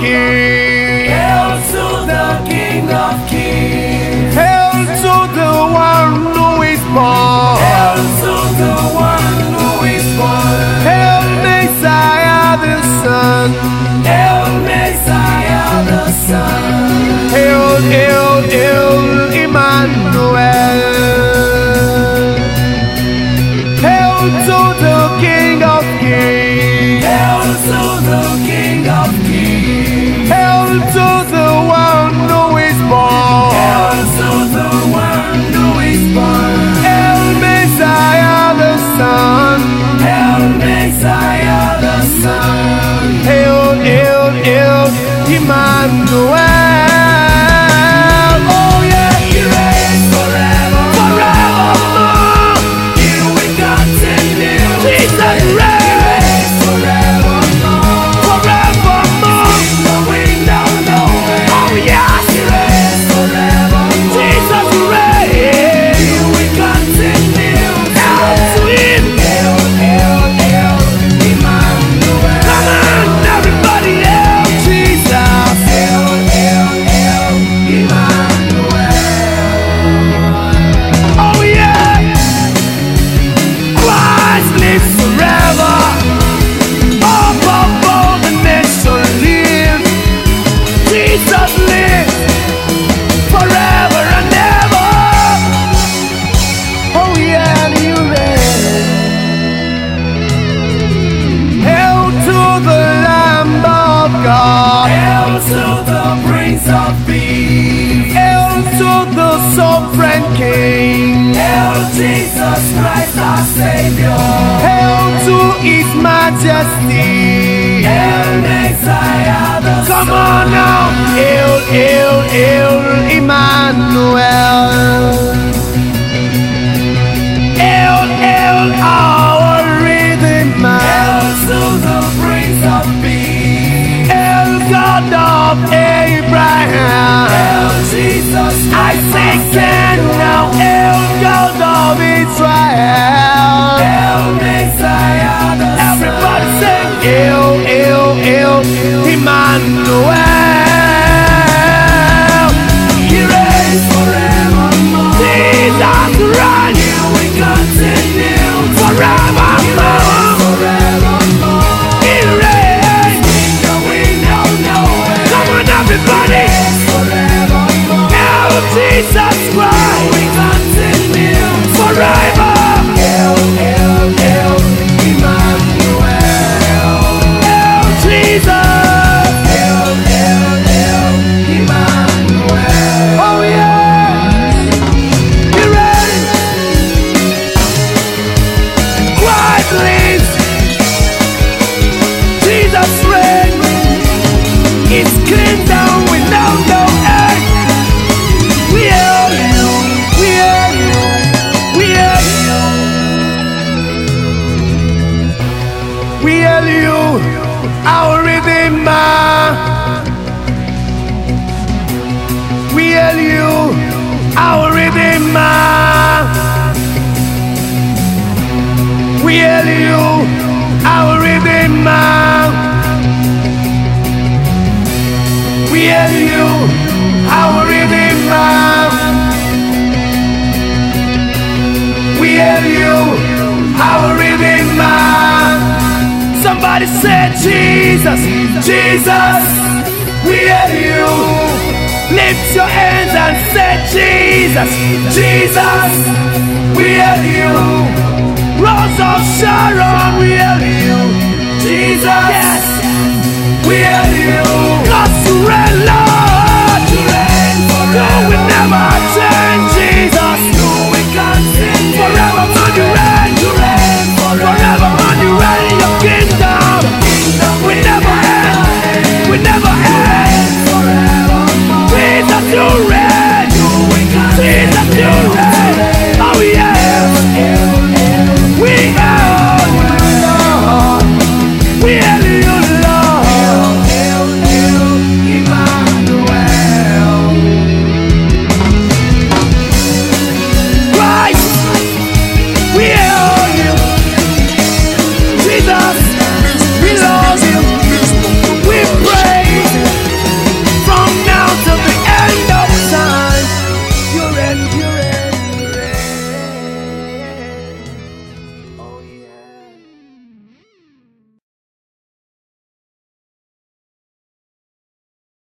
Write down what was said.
Kings. Hail to the King of Kings. Hail to the one who is born. Hail to the one who is born. Hail Messiah the Son. Hail Messiah the Son. Hail, hail, hail Emmanuel. Hail to the King of Kings. Hail to the King of Kings. Hail to the one who is born. Hail to the one who is born. Hail Messiah the Son. Hail Messiah the Son. Hail, hail, hail Emmanuel. Oh yeah, He reigns forever. forevermore. He will continue. Jesus He reigns reigns forevermore. forevermore. The wind of nowhere. Oh yes, He reigns forevermore. Jesus reigns. He will continue. Hail to him. Hail, hail, hail, Emmanuel. Come on, everybody, hail Jesus. Hail, hail, hail, Emmanuel. Oh yeah, Christ lives forever. Up above the nation live. Jesus lives forever and ever. Oh yeah, and you reign. Hail to the Lamb of God. Hail to the Prince of Peace. Hail to the sovereign King. Hail Jesus Christ our Savior. Hail to His Majesty. Hail Messiah the Come on now, hail, hail, hail Emmanuel. Hail, hail our Redeemer. Hail to the Prince of Peace. Hail God of Abraham. Hail Jesus I Christ say our can Savior. now, hail God of Israel. Hail Messiah the Everybody Son. say hail, hail, hail Emmanuel. He reigns forevermore. Jesus reigns He will continue. forevermore. Forevermore. He reigns. The wind of nowhere. Come on, everybody. Forevermore. Hail Jesus Christ We continue. forever. Hail, hail, hail, Emmanuel. Hail Jesus. Hail, hail, hail, Emmanuel. Oh yeah. He reigns. Christ lives. Jesus reigns. His kingdom will now no end. We hail you. We hail you. We hail you. We hail you, our Redeemer. We hail you, our Redeemer. We hail you, our Redeemer. We hail you, our Redeemer. We hail you, our Redeemer. Somebody say Jesus, Jesus. We hail you. Lift your hands and say Jesus, Jesus. We hail you. Rose of Sharon.